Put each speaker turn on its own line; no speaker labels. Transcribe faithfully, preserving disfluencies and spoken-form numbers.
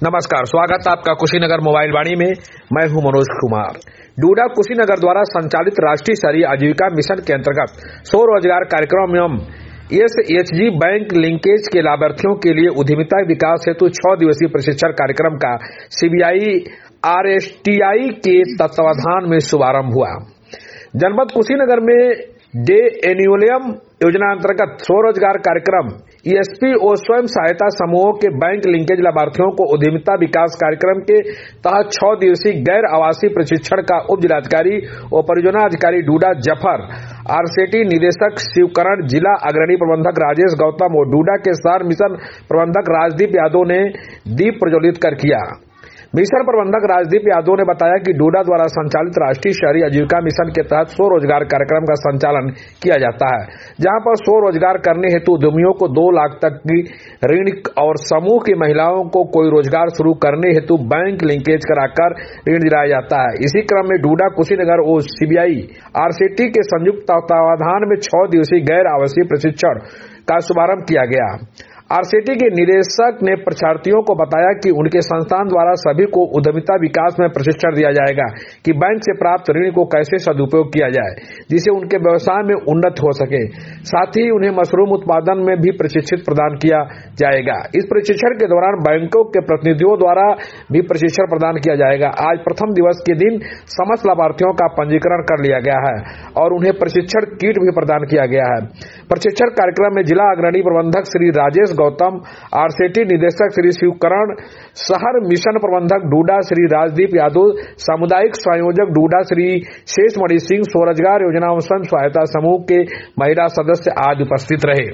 नमस्कार, स्वागत है आपका कुशीनगर मोबाइल वाणी में। मैं हूं मनोज कुमार। डूडा कुशीनगर द्वारा संचालित राष्ट्रीय शहरी आजीविका मिशन के अंतर्गत स्वरोजगार कार्यक्रम एवं S H G bank linkage के लाभार्थियों के लिए उद्यमिता विकास हेतु छह दिवसीय प्रशिक्षण कार्यक्रम का CBI R S T I के तत्वाधान में शुभारंभ हुआ। जनपद कुशीनगर में डे एन्युअलियम योजना अंतर्गत स्वरोजगार कार्यक्रम ई एस पी और स्वयं सहायता समूहों के बैंक लिंकेज लाभार्थियों को उद्यमिता विकास कार्यक्रम के तहत छह दिवसीय गैर आवासीय प्रशिक्षण का उप जिलाधिकारी और परियोजना अधिकारी डूडा जफर, आरसीटी निदेशक शिवकरण, जिला अग्रणी प्रबंधक राजेश गौतम और डूडा के शहर मिशन प्रबंधक राजदीप यादव ने दीप प्रज्वलित कर किया। मिशन प्रबंधक राजदीप यादव ने बताया कि डूडा द्वारा संचालित राष्ट्रीय शहरी आजीविका मिशन के तहत स्वरोजगार कार्यक्रम का संचालन किया जाता है, जहां पर स्वरोजगार करने हेतु उद्यमियों को दो लाख तक की ऋण और समूह की महिलाओं को कोई रोजगार शुरू करने हेतु बैंक लिंकेज कराकर ऋण दिलाया जाता है। इसी क्रम में डूडा कुशीनगर और सीबीआई आरसीटी के संयुक्त तत्वावधान में छह दिवसीय गैर आवासीय प्रशिक्षण का शुभारंभ किया गया। आरसीटी के निदेशक ने परीक्षार्थियों को बताया कि उनके संस्थान द्वारा सभी को उद्यमिता विकास में प्रशिक्षण दिया जाएगा कि बैंक से प्राप्त ऋण को कैसे सदुपयोग किया जाए, जिससे उनके व्यवसाय में उन्नति हो सके। साथ ही उन्हें मशरूम उत्पादन में भी प्रशिक्षित प्रदान किया जाएगा। इस प्रशिक्षण के दौरान बैंकों के प्रतिनिधियों द्वारा भी प्रशिक्षण प्रदान किया जाएगा। आज प्रथम दिवस के दिन समस्त लाभार्थियों का पंजीकरण कर लिया गया है और उन्हें प्रशिक्षण किट भी प्रदान किया गया है। प्रशिक्षण कार्यक्रम में जिला अग्रणी प्रबंधक श्री राजेश गौतम, आरसीटी निदेशक श्री शिवकरण, शहर मिशन प्रबंधक डूडा श्री राजदीप यादव, सामुदायिक संयोजक डूडा श्री शेषमणि सिंह, स्वरोजगार योजना एवं स्वयं सहायता समूह के महिला सदस्य आदि उपस्थित रहे।